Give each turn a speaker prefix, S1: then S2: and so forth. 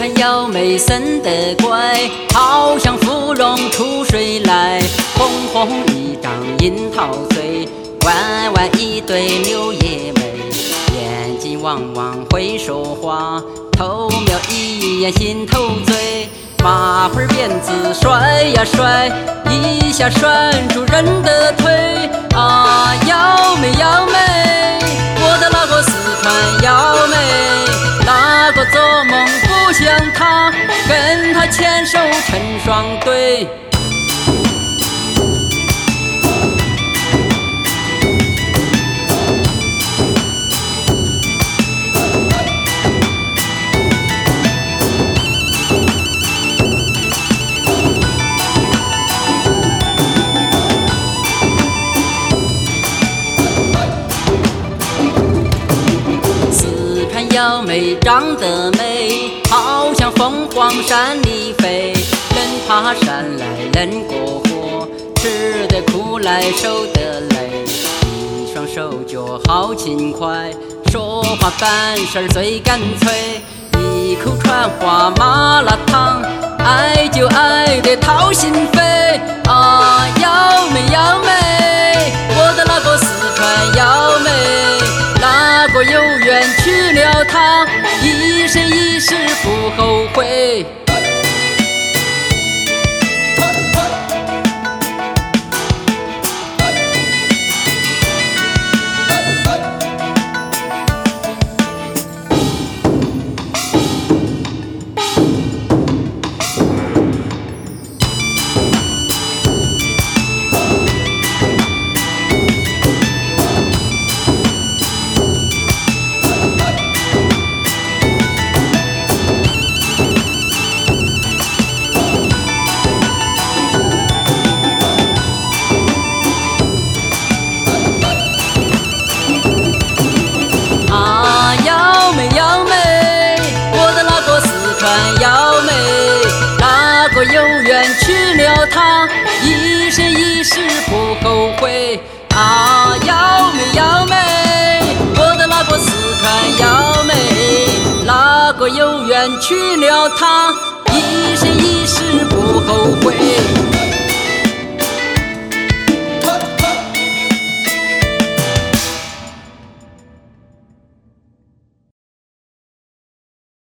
S1: 川瑶妹生得乖，好像芙蓉出水来。红红一张樱桃嘴，弯弯一对柳叶眉。眼睛汪汪会说话，头瞄一眼心头醉。马会辫子甩呀甩，一下拴住人的腿。啊，瑶妹瑶妹，我的那个四川瑶妹，哪个做梦不像她，跟她牵手成双对。瑶妹长得美，好像凤凰山里飞，能爬山来能过河，吃得苦来受得累，一双手脚好轻快，说话办事最干脆，一口传话麻辣烫，爱就爱得掏心扉。啊，瑶妹瑶妹，我的那个四川瑶妹，哪个有缘娶了她，一生一世不后悔。有缘娶了她，一生一世不后悔。啊，瑶妹瑶妹，我的那个四川瑶妹，哪个有缘娶了她，一生一世不后悔。